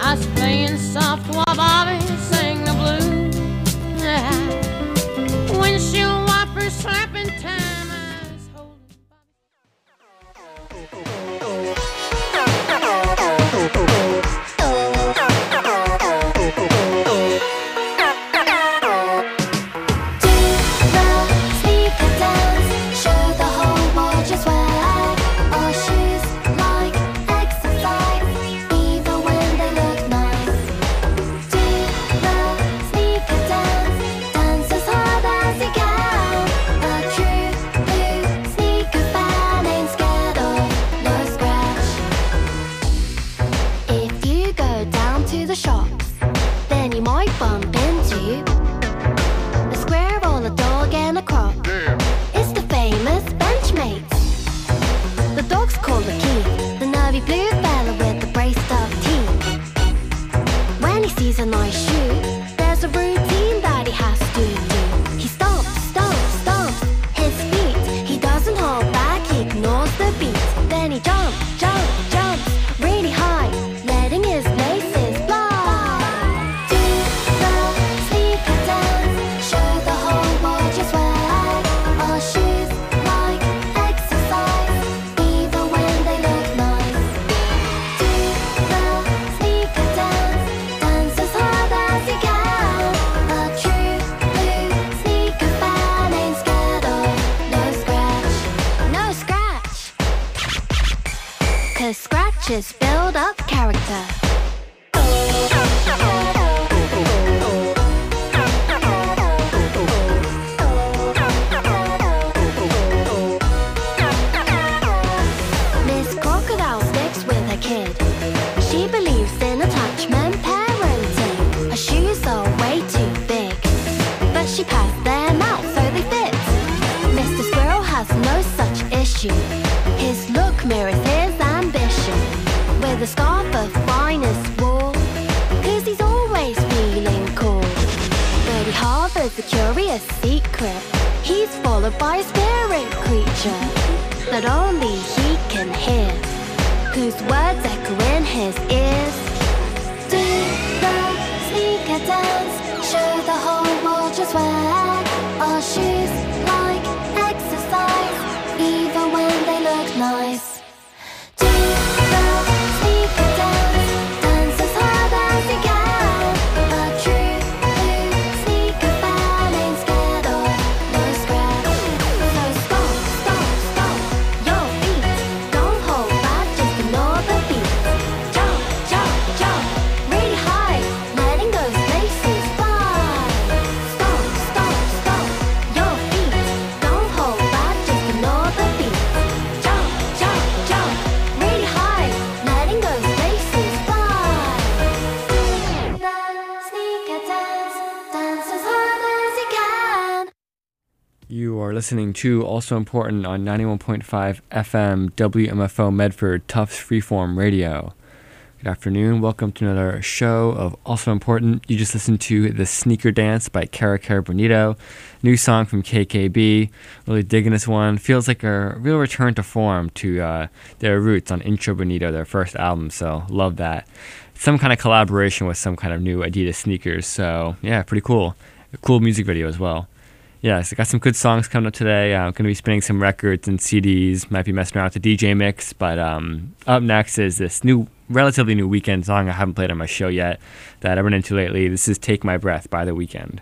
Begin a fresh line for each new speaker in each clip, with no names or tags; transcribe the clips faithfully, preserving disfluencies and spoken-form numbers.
I was playing soft while Bobby sang the blues. Windshield wipers slapping time. I was holding
listening to Also Important on ninety-one point five F M W M F O Medford Tufts Freeform Radio. Good afternoon. Welcome to another show of Also Important. You just listened to The Sneaker Dance by Cara Cara Bonito. New song from K K B. Really digging this one. Feels like a real return to form to uh, their roots on Intro Bonito, their first album. So love that. Some kind of collaboration with some kind of new Adidas sneakers. So yeah, pretty cool. A cool music video as well. Yes, I got some good songs coming up today. I'm going to be spinning some records and C Ds. Might be messing around with the D J mix. But um, up next is this new, relatively new Weeknd song I haven't played on my show yet that I've run into lately. This is Take My Breath by The Weeknd.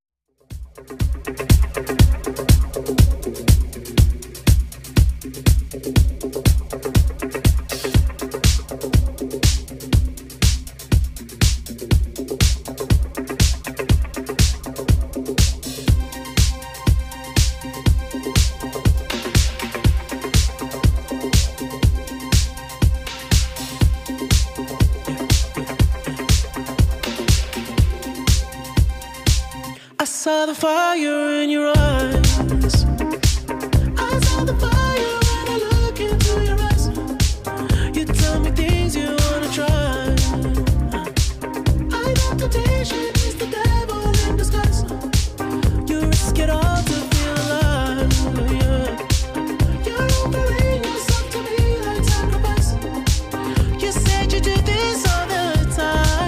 I saw the fire in your eyes. I saw the fire when I look into your eyes. You tell me things you wanna try. I know temptation is the devil in disguise. You risk it all to feel alive. Yeah. You're offering yourself to me like sacrifice. You said you do this all the time.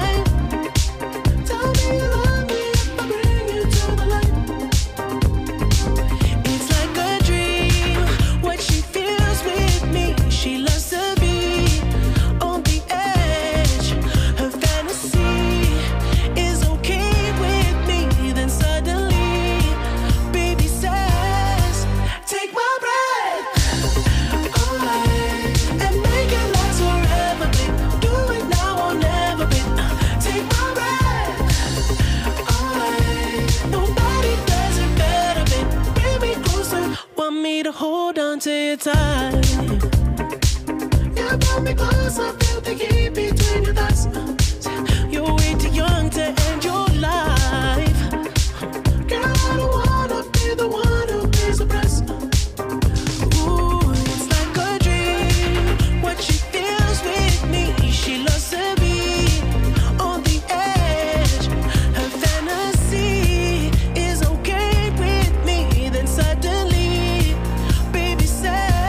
time. You brought me closer, feel the heat between your thighs. You're way too young to end your life. Girl, I don't wanna be the one who pays the price. Ooh, it's like a dream. What she feels with me, she loves to be on the edge. Her fantasy is okay with me. Then suddenly, baby says,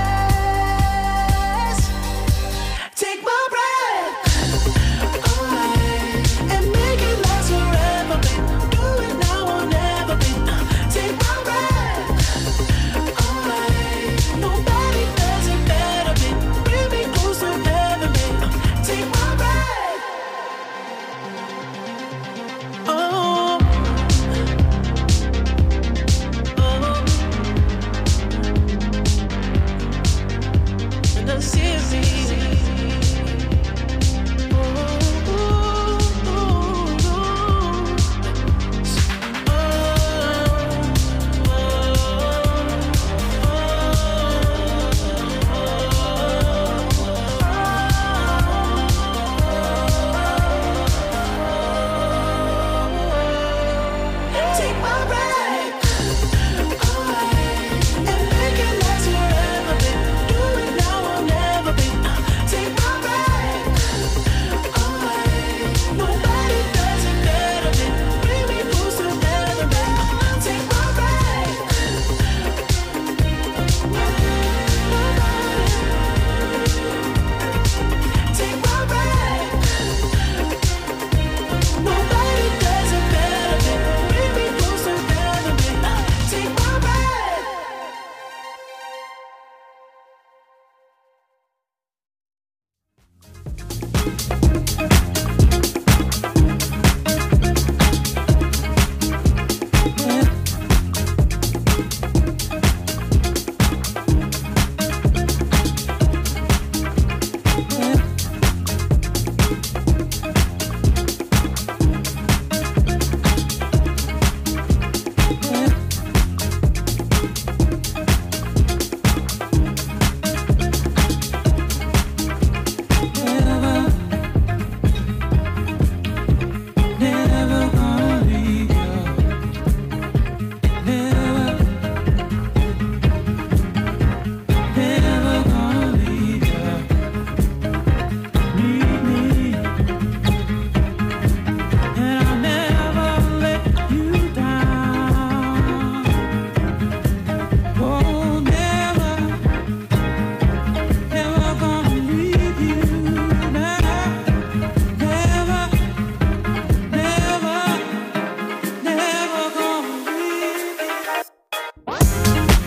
take my breath away and make it last forever, babe. Do it now or never, babe. Take my breath away. Nobody does it better, babe. Bring me closer, heaven, babe. Take my breath. Oh, oh, and I see it. Take my breath away and make it last forever, babe. Do it now or never, babe. Take my breath away. Nobody does it better, babe. Bring me closer, heaven, babe. Take my breath. Take my breath. Nobody does it better, babe. Bring me closer, heaven, babe. Take my breath. Never gonna leave you. Never, never gonna leave you. Leave me, and I'll never let you down. Oh, never, never gonna leave you now. Never. Never, never gonna leave you.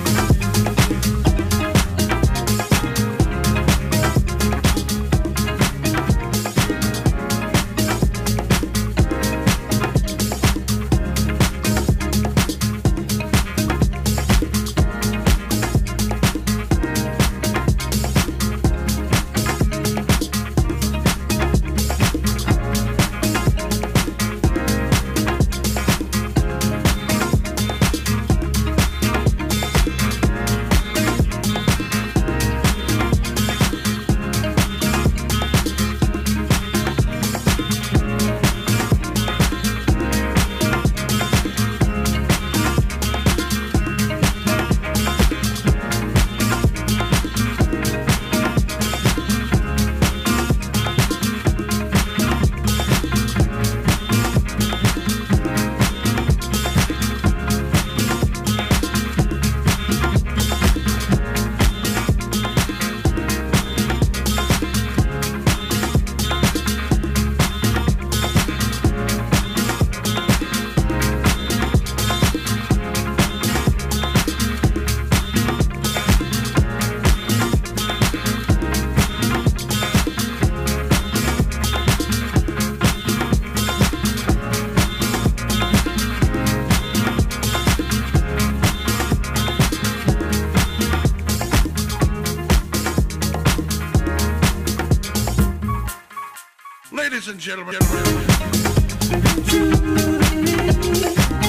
Ladies and gentlemen.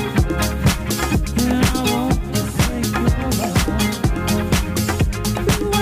And I won't forsake your love.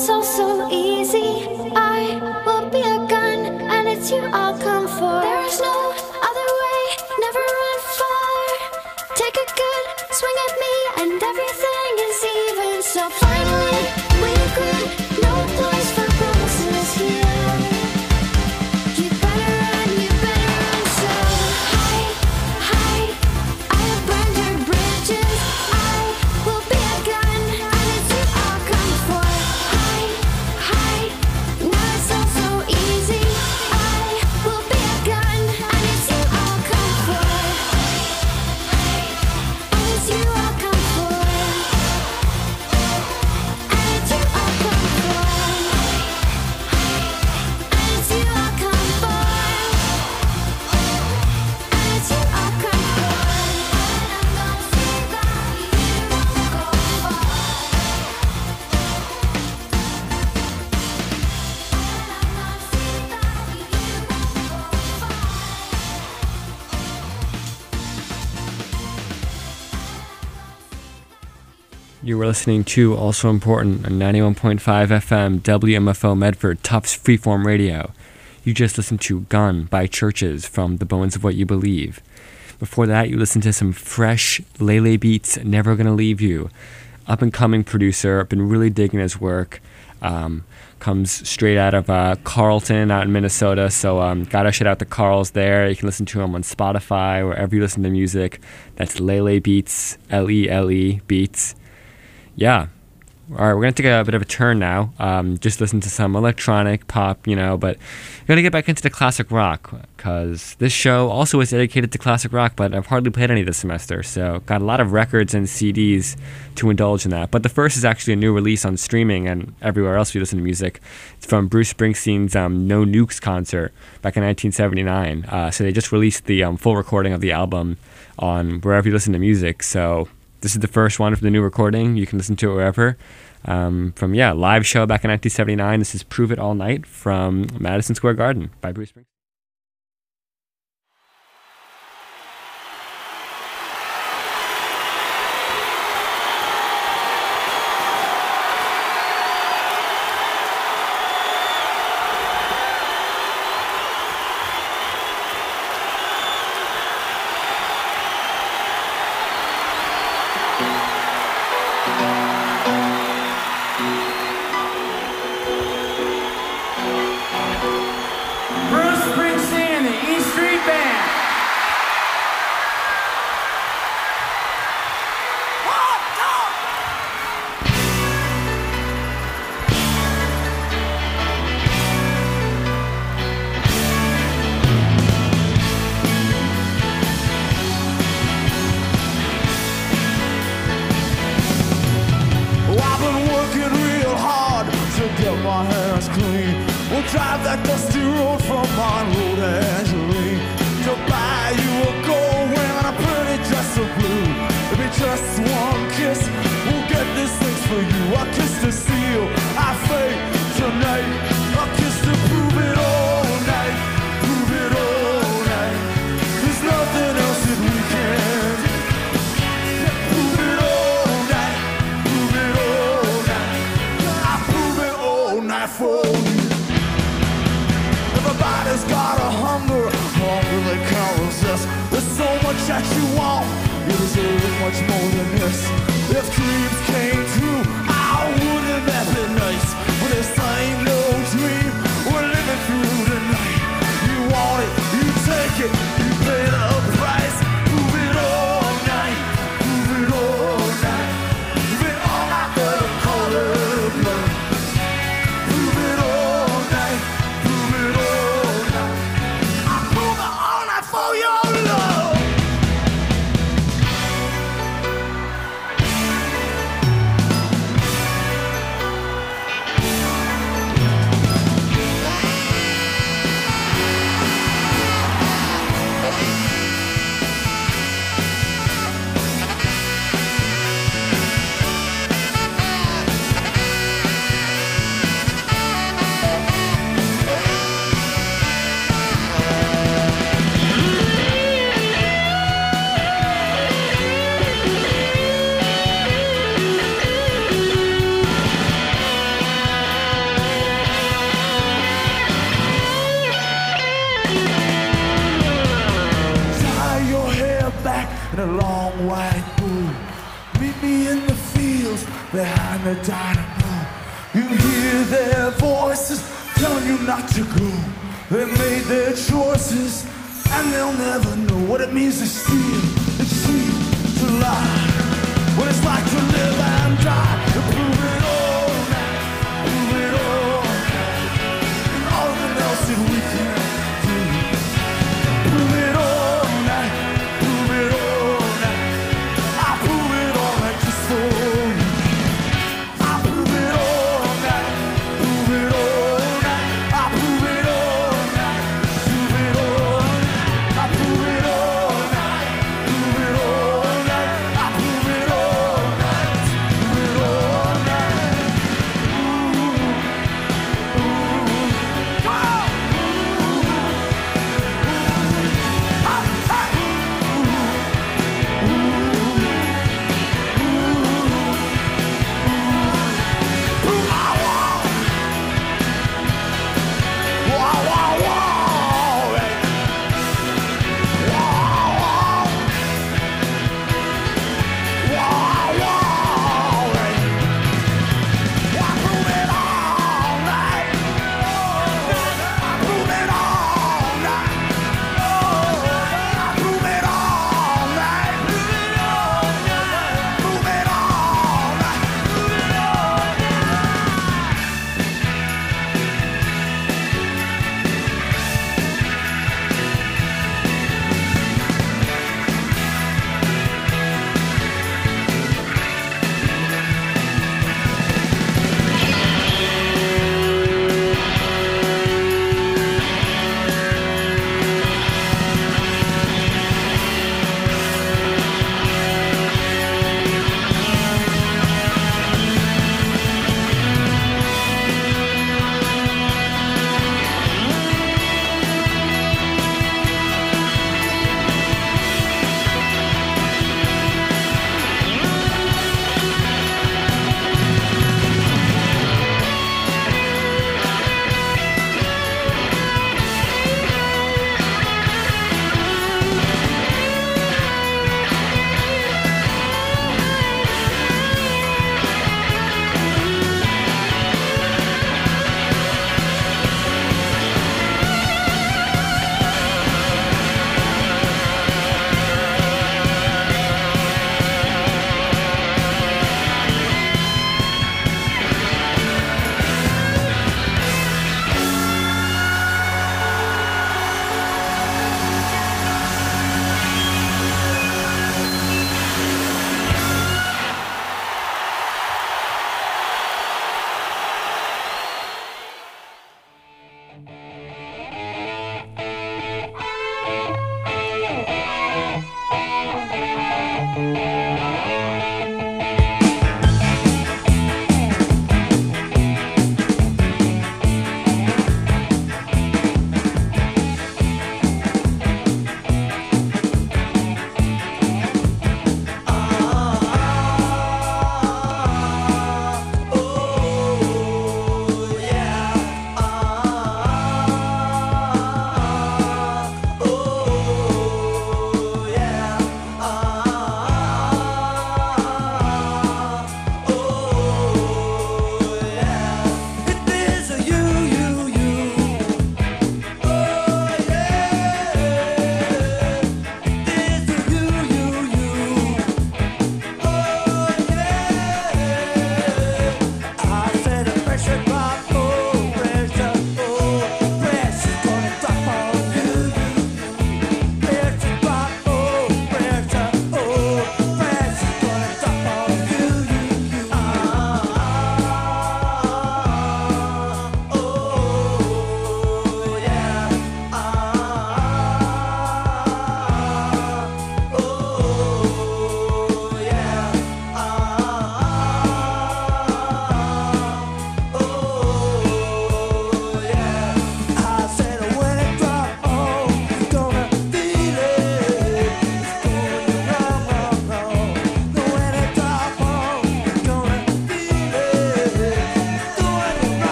it's all so easy. I will be a gun, and it's you I'll come for. There is no other way, never run far. Take a good swing at me, and everything is even. So finally, we agree, no place for promises here. You better run, you better run. So hide, hide. I have burned your bridges. I will be a gun, and it's you I'll come for. Hide, hide. Now it's all so easy. I will be a gun, and it's you I'll come for. And it's you I'll come for. And it's you I'll come for. And it's you I'll come for. And it's you I'll come for. And I'm gonna see that you won't go far.
You were listening to Also Important on ninety-one point five F M W M F O Medford, Tufts Freeform Radio. You just listened to Gun by Churches from The Bones of What You Believe. Before that, you listened to some fresh Lele Beats, Never Gonna Leave You. Up-and-coming producer, I've been really digging his work. Um, comes straight out of uh, Carlton out in Minnesota, so um, gotta shout out the Carls there. You can listen to him on Spotify, wherever you listen to music. That's Lele Beats, L E L E Beats. Yeah. All right, we're going to take a bit of a turn now. Um, just listen to some electronic pop, you know, but we're going to get back into the classic rock because this show also is dedicated to classic rock, but I've hardly played any this semester, so got a lot of records and C Ds to indulge in that. But the first is actually a new release on streaming and everywhere else you listen to music. It's from Bruce Springsteen's um, No Nukes concert back in nineteen seventy-nine. Uh, so they just released the um, full recording of the album on wherever you listen to music, so this is the first one from the new recording. You can listen to it wherever. Um, from, yeah, live show back in nineteen seventy-nine. This is Prove It All Night from Madison Square Garden by Bruce Springsteen.
Bruce Springsteen and the E Street Band.
Oh, I've been working real hard to get my hands clean. We'll drive that dusty road from Monroe to Angeline. To buy you a gold ring and a pretty dress of blue. Maybe just one kiss, we'll get these things for you. A kiss to seal our fate tonight. A kiss to prove it all night. Prove it all night. There's nothing else that we can do. Prove it all night. Prove it all night. I prove it all night for you. Everybody's got a hunger, hunger they can't resist. There's so much that you want, you deserve much more than this. If dreams came true, oh, wouldn't that be nice? But this ain't no dream, we're living through the night. You want it, you take it, you pay the price. Prove it all night, prove it all night. Prove it all night for the colorblind. Prove it all night, prove it all night. I prove it all night for your love. behind the dynamo. You hear their voices telling you not to go. They made their choices and they'll never know what it means to steal, to cheat, to lie. What it's like to live and die, to prove it all, prove it all, and all that else that we can do. Prove it all now, prove it all now. I prove it all now just for you. I prove it all now, prove it all now. I prove it all now, prove it all. I prove it all now, prove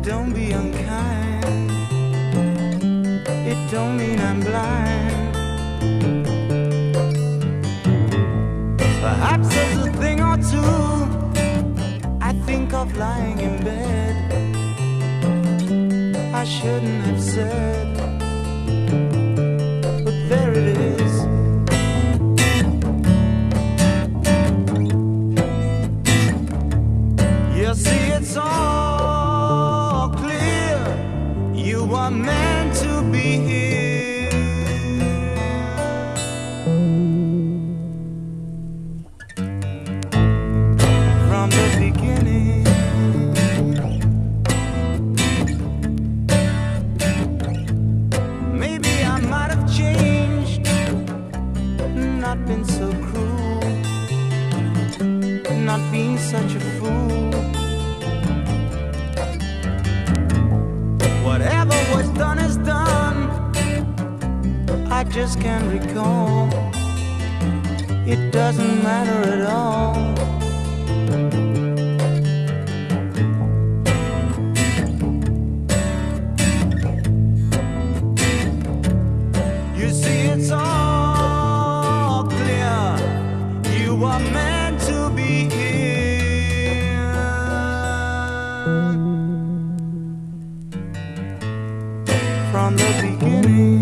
don't be unkind. It don't mean I'm blind. Perhaps there's a thing or two I think of lying in bed I shouldn't have said, but there it is. You see, it's all clear. You are meant to be here. From the beginning. Maybe I might have changed, not been so cruel, not being such a fool. Whatever was done is done. I just can't recall. It doesn't matter at all. You see, it's all clear. You are meant to be here. From the beginning.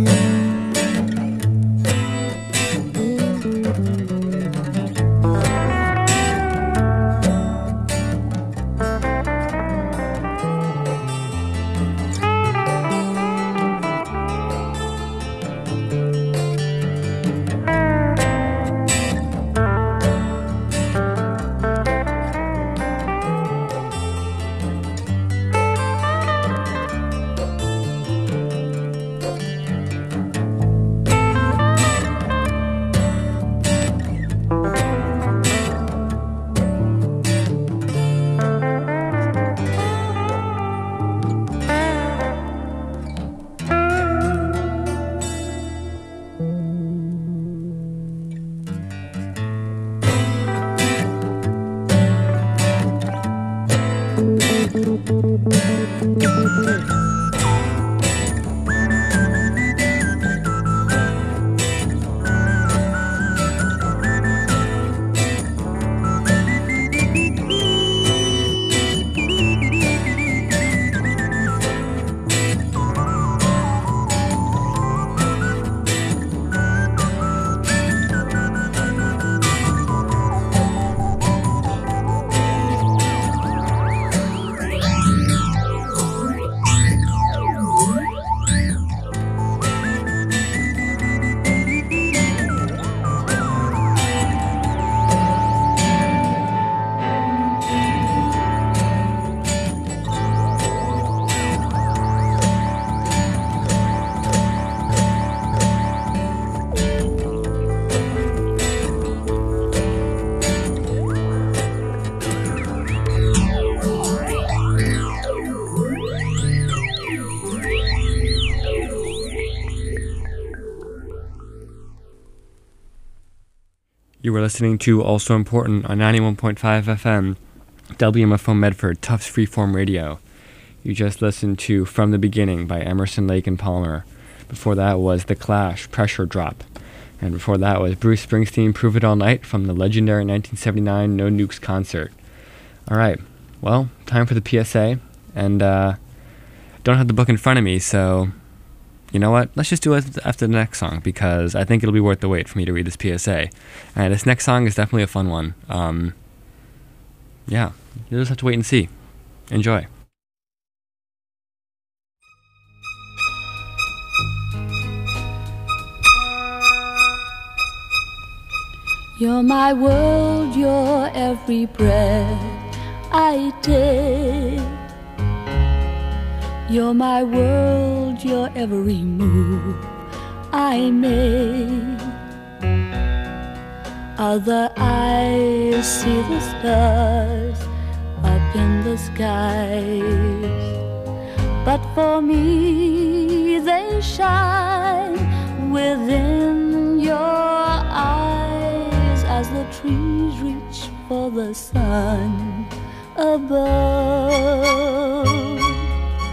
You were listening to Also Important on ninety-one point five F M, W M F O Medford, Tufts Freeform Radio. You just listened to From the Beginning by Emerson, Lake and Palmer. Before that was The Clash, Pressure Drop. And before that was Bruce Springsteen, Prove It All Night from the legendary nineteen seventy-nine No Nukes concert. All right, well, time for the P S A. And uh, don't have the book in front of me, so you know what? Let's just do it after the next song, because I think it'll be worth the wait for me to read this P S A. And this next song is definitely a fun one. Um, yeah, you'll just have to wait and see. Enjoy.
You're my world, you're every breath I take. You're my world, you're every move I make. Other eyes see the stars up in the skies, but for me they shine within your eyes as the trees reach for the sun above.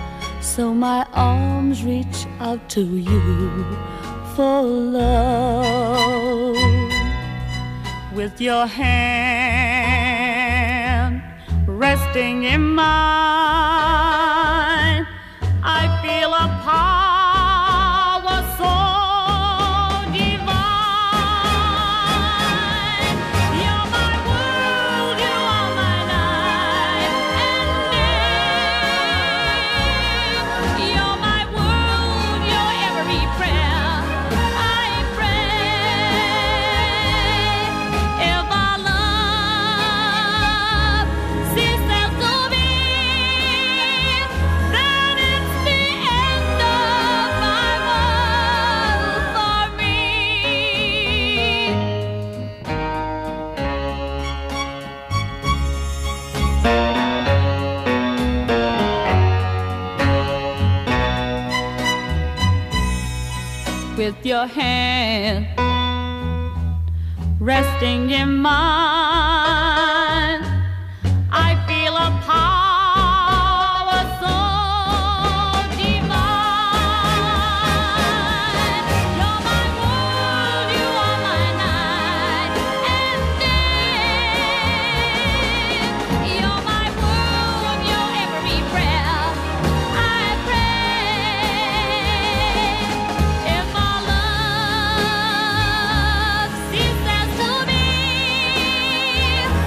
my arms reach out to you for love. With your hand resting in mine, I feel a power so divine. You're my world, you are my night and day. You're my world, you're every prayer I pray. If our love ceases to be, then it's the end of my world for me. With your hand resting in mine, I feel a power so divine. You're my world, you are my night and day. You're my world, you're every prayer I pray. If our love ceases to be,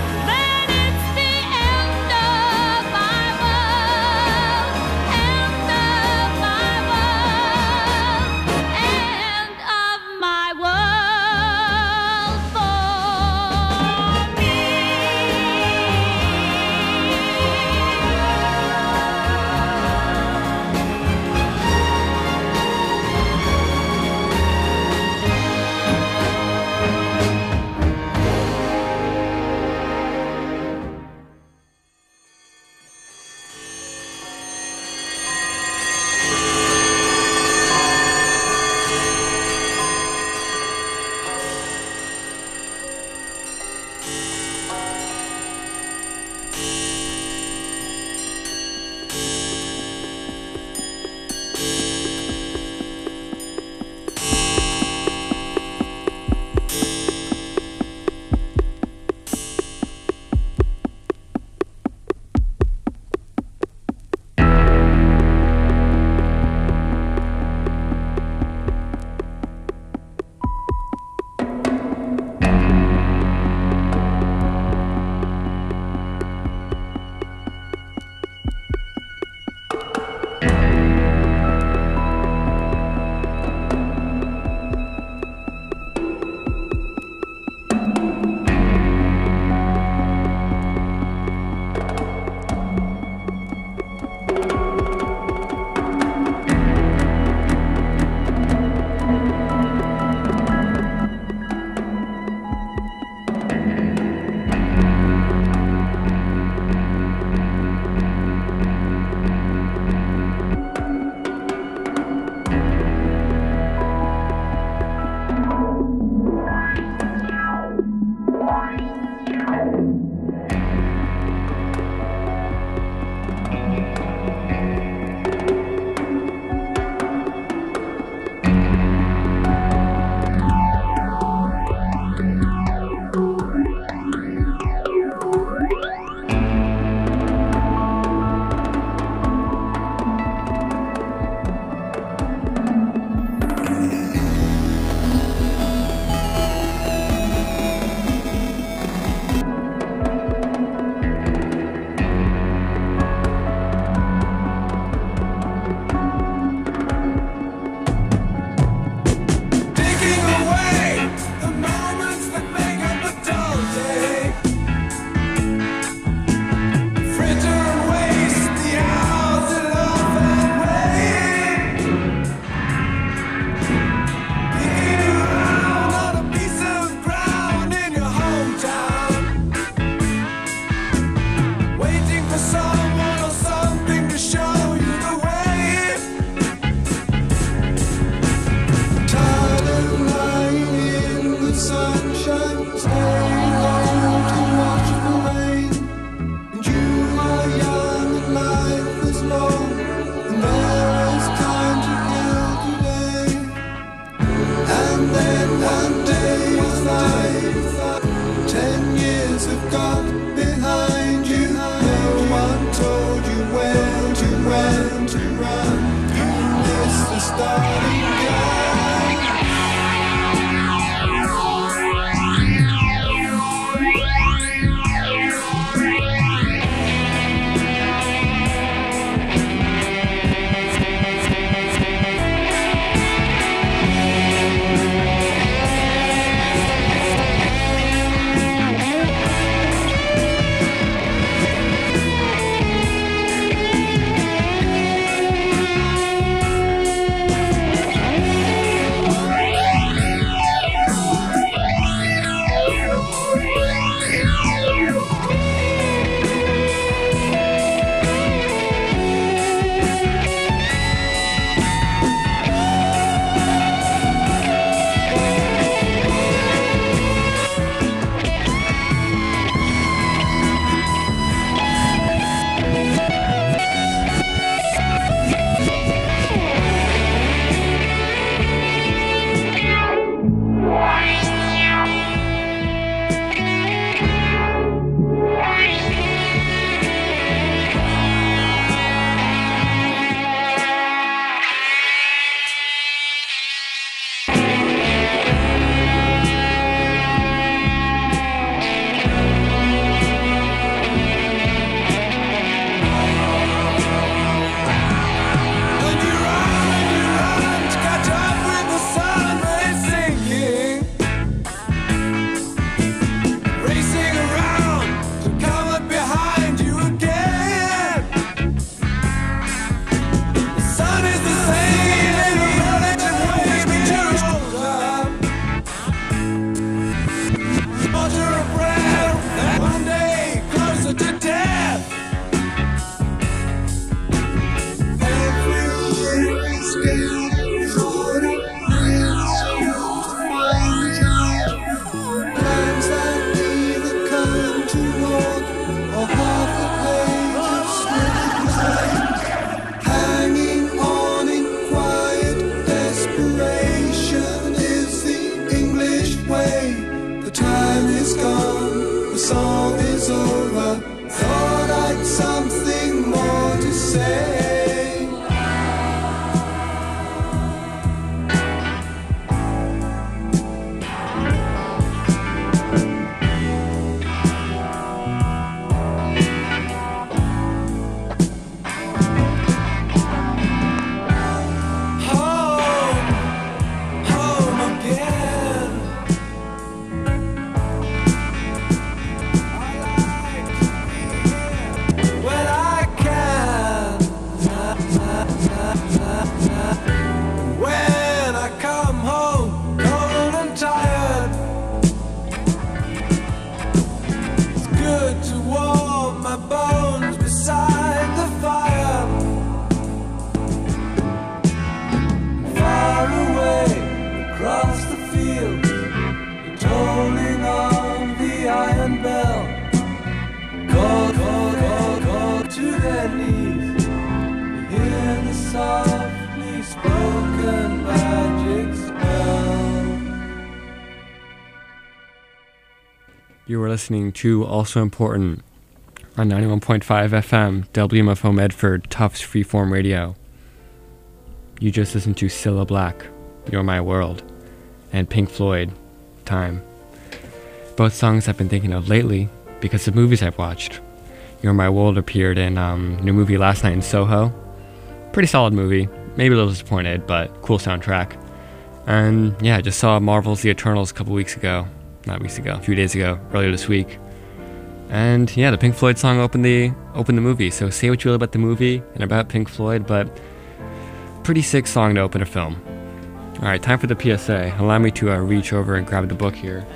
You were listening to Also Important on ninety-one point five F M, W M F O Medford, Tufts Freeform Radio. You just listened to Cilla Black, You're My World, and Pink Floyd, Time. Both songs I've been thinking of lately because of movies I've watched. You're My World appeared in um, new movie Last Night in Soho. Pretty solid movie. Maybe a little disappointed, but cool soundtrack. And yeah, I just saw Marvel's The Eternals a couple weeks ago. Not weeks ago, a few days ago, earlier this week. And yeah, the Pink Floyd song opened the opened the movie. So say what you will about the movie and about Pink Floyd, but pretty sick song to open a film. Alright, time for the P S A. Allow me to uh, reach over and grab the book here.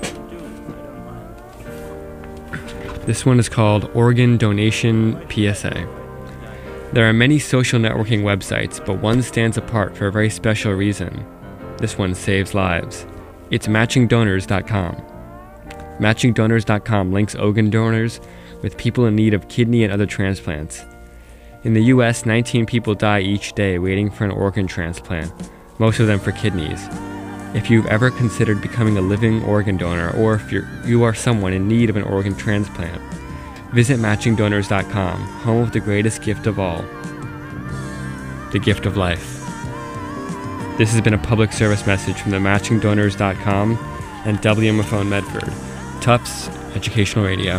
This one is called Organ Donation P S A. There are many social networking websites, but one stands apart for a very special reason. This one saves lives. It's matching donors dot com. matching donors dot com links organ donors with people in need of kidney and other transplants. In the U S, nineteen people die each day waiting for an organ transplant, most of them for kidneys. If you've ever considered becoming a living organ donor, or if you're, you are someone in need of an organ transplant, visit matching donors dot com, home of the greatest gift of all, the gift of life. This has been a public service message from the matching donors dot com and W M F O Medford, Tufts Educational Radio.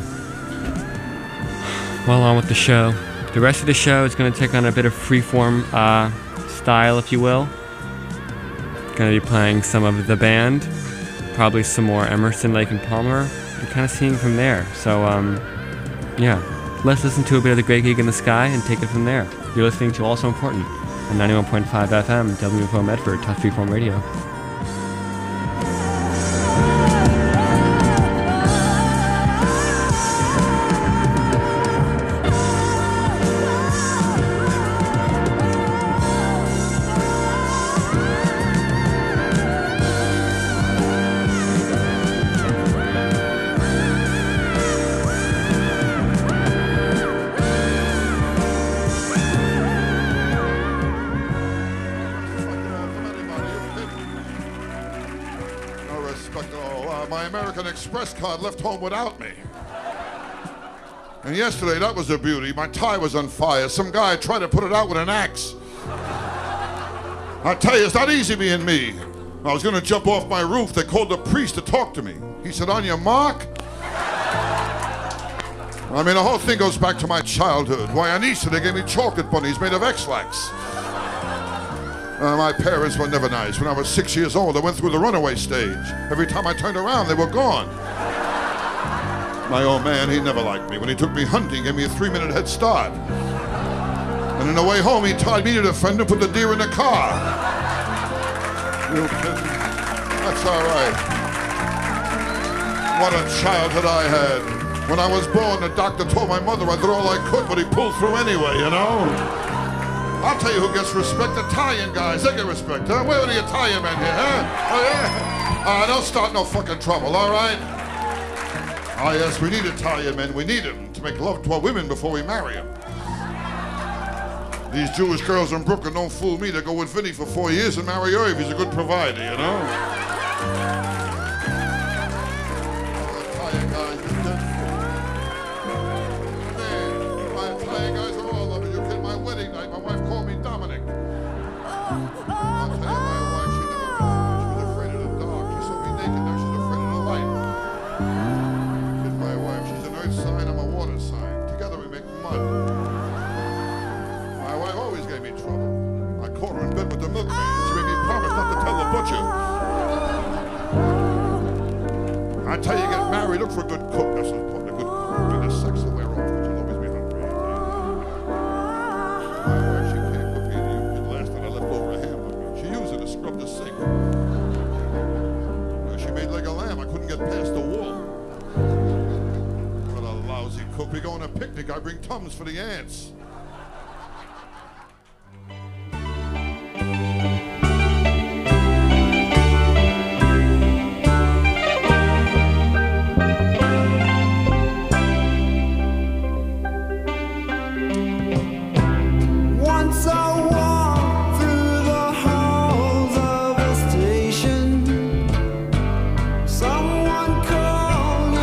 Well, on with the show. The rest of the show is going to take on a bit of freeform uh, style, if you will. Going to be playing some of the band, probably some more Emerson, Lake and Palmer, and kind of seeing from there. So, um, yeah, let's listen to a bit of The Great Gig in the Sky and take it from there. You're listening to Also Important on ninety-one point five F M, W M F O Medford, Tufts Freeform Radio.
Express card left home without me. And yesterday, that was a beauty. My tie was on fire. Some guy tried to put it out with an axe. I tell you, it's not easy being me. I was gonna jump off my roof. They called the priest to talk to me. He said, "On your mark." I mean, the whole thing goes back to my childhood. Why, on Easter, they gave me chocolate bunnies made of X-Lax. Uh, my parents were never nice. When I was six years old, I went through the runaway stage. Every time I turned around, they were gone. My old man, he never liked me. When he took me hunting, he gave me a three-minute head start. And on the way home, he tied me to the fender and put the deer in the car. You kidding? That's all right. What a childhood I had. When I was born, the doctor told my mother I did all I could, but he pulled through anyway, you know? I'll tell you who gets respect, Italian guys. They get respect, huh? Where are the Italian men here, huh? Oh, yeah? Uh, don't start no fucking trouble, all right? Ah, yes, we need Italian men. We need them to make love to our women before we marry them. These Jewish girls in Brooklyn don't fool me. They go with Vinny for four years and marry Irv. He's a good provider, you know? Italian guys, man, my Italian guys are all over. You kid, my wedding night, my wife called me Dominic. I'll tell you, my wife, she never rested. She was afraid of the dark. She saw me naked, now she's afraid of the light. Kid, my wife, she's an earth sign, I'm a water sign. Together we make mud. My wife always gave me trouble. I caught her in bed with the milkmaid. She made me promise not to tell the butcher. I tell you, you get married, look for a good cook. That's what's important, a good cook. Do the sex will wear off, but you'll always be hungry. My wife, she can't cook either. You kid, last night I left over a hamburger. She used it to scrub the sink. Well, she made like a lamb. I couldn't get past the wall. What a lousy cook. We go on a picnic. I bring Tums for the ants.
Once I walked through the halls of a station. Someone called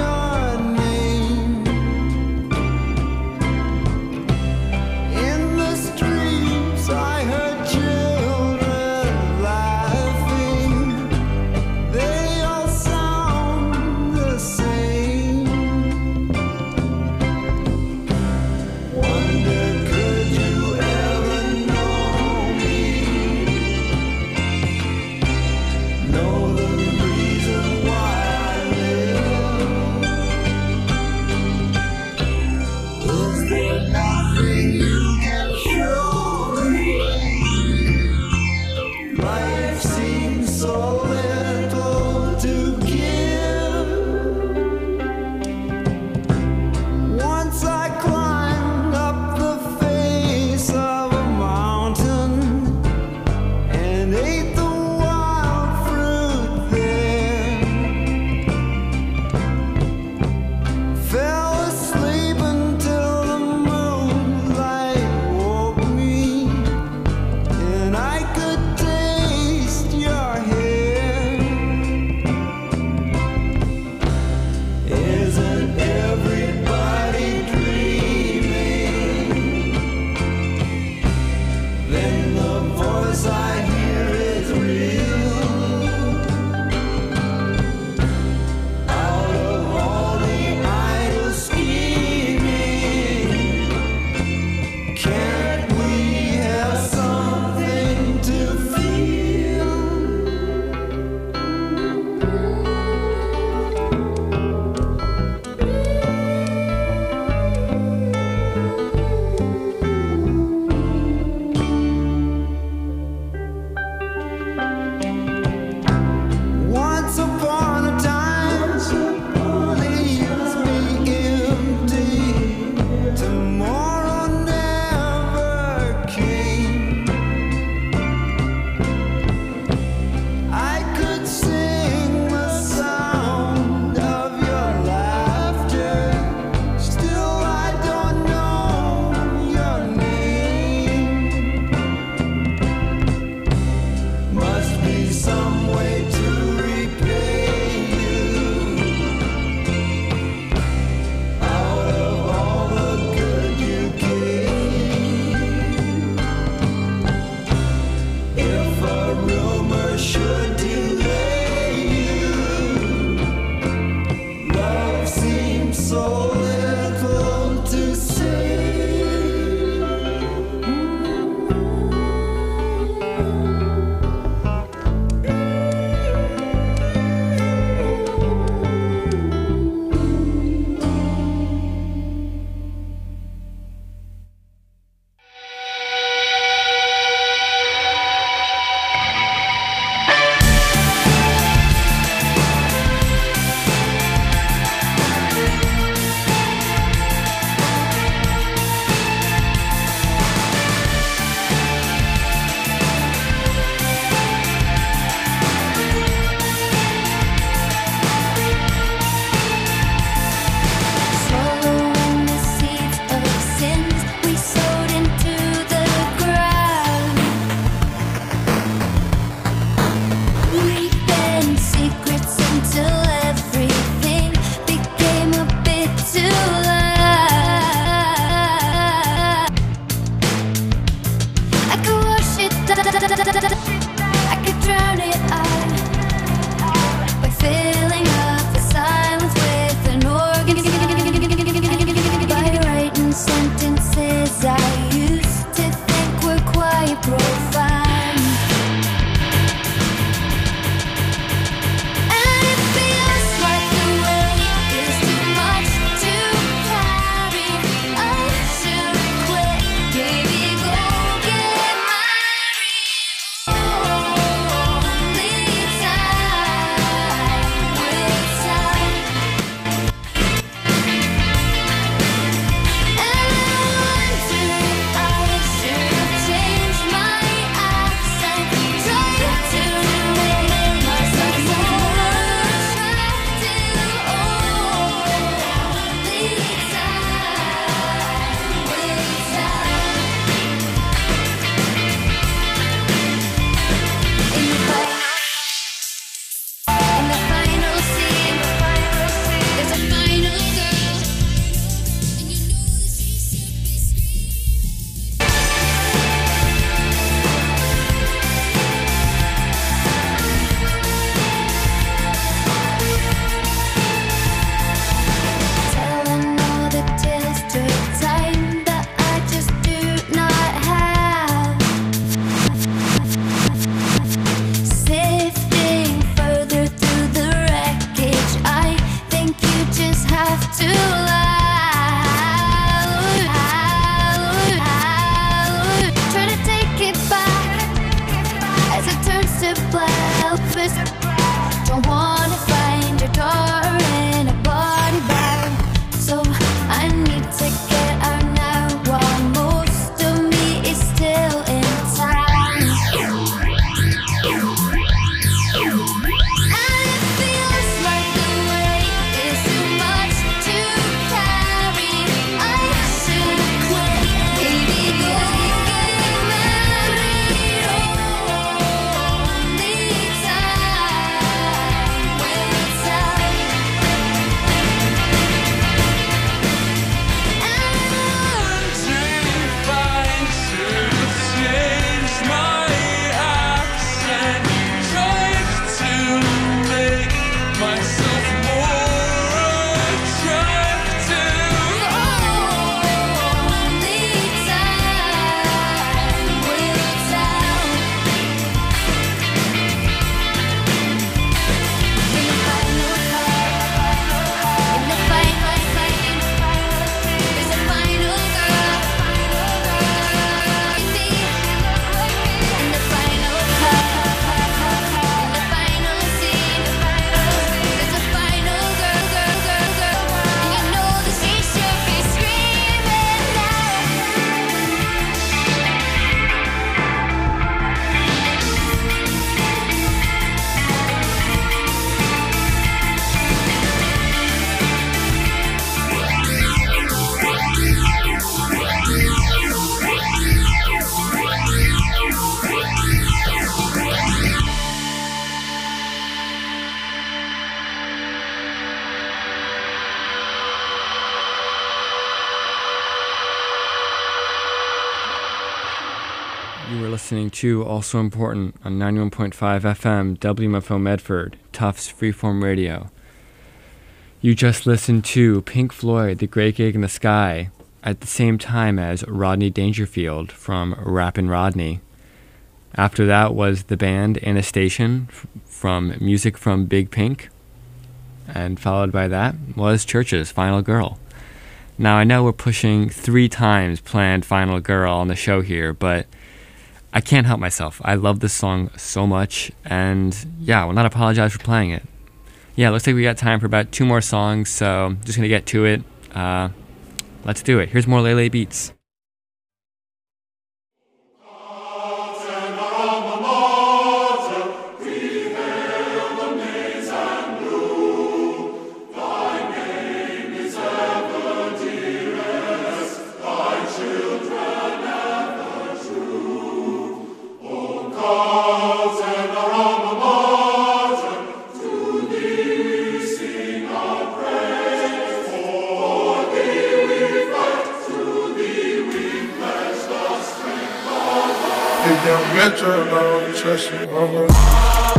I could drown it out by filling up the silence with an organ. By writing sentences I used to think were quite profound. And it feels like the weight is too much to carry. I should quit, baby, go get married. Only time will tell. And I wonder if I should have changed my accent, tried to make myself more attractive. Only time will tell. In the final, in the final scene, there's a final girl, and you know that she should be screaming. Telling all the tales to time that I just do not have. Sifting further through the wreckage, I think you just have to lie. Try to take it back as it turns to black. Don't wanna find your daughter in a body bag, so I need to get out now while most of me is still intact. And it feels like the weight is too much to carry. I should quit, baby, go get married. Only time will tell.
You were listening to Also Important on ninety-one point five F M W M F O Medford, Tufts Freeform Radio. You just listened to Pink Floyd, The Great Gig in the Sky, at the same time as Rodney Dangerfield from Rappin' Rodney. After that was the band Anastation f- from Music from Big Pink, and followed by that was Church's Final Girl. Now I know we're pushing three times planned Final Girl on the show here, but I can't help myself. I love this song so much, and yeah, I will not apologize for playing it. Yeah, looks like we got time for about two more songs, so I'm just gonna get to it. Uh, let's do it. Here's more Lele Beats.
To thee we
If young Metro don't trust you, oh.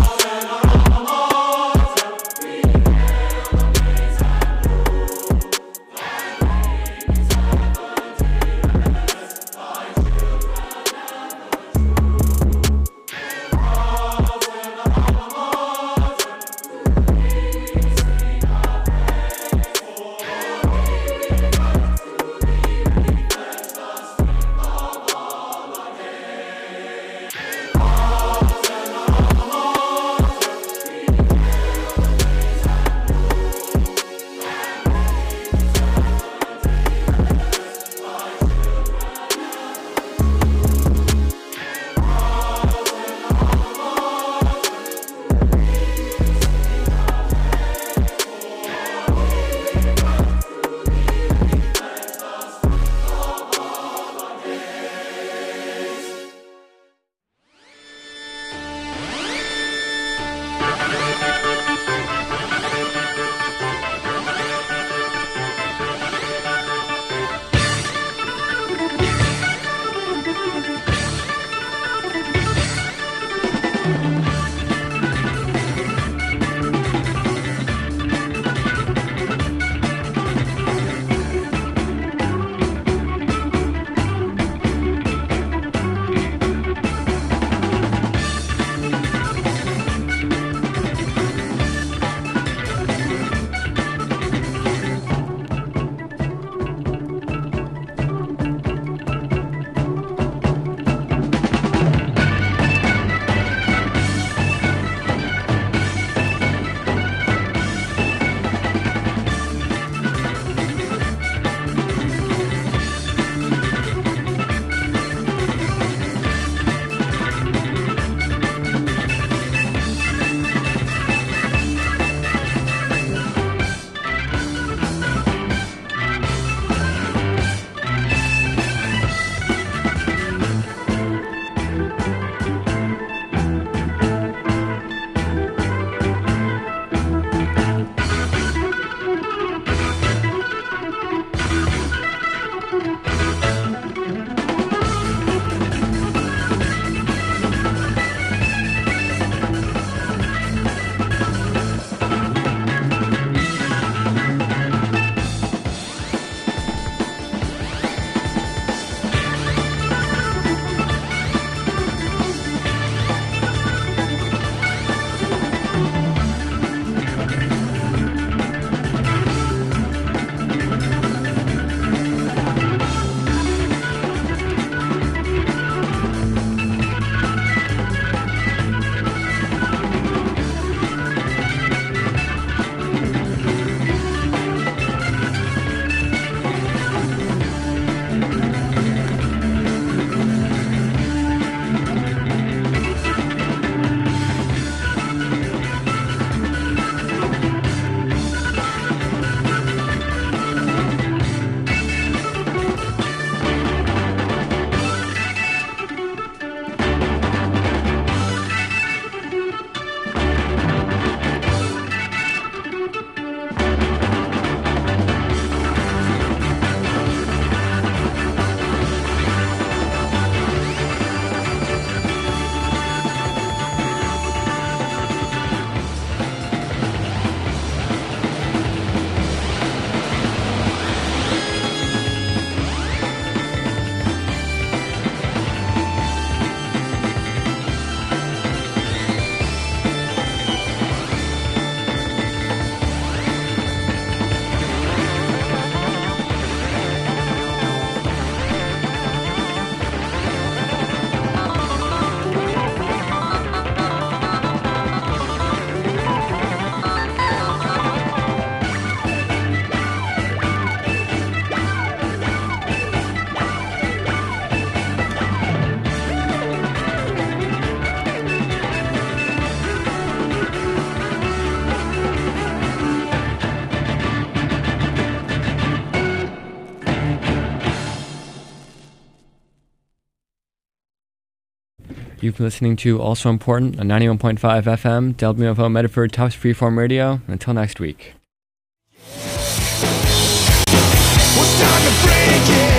You've been listening to Also Important on ninety-one point five F M, W M F O Medford Tufts Freeform Radio. Until next week.
What's time to break it?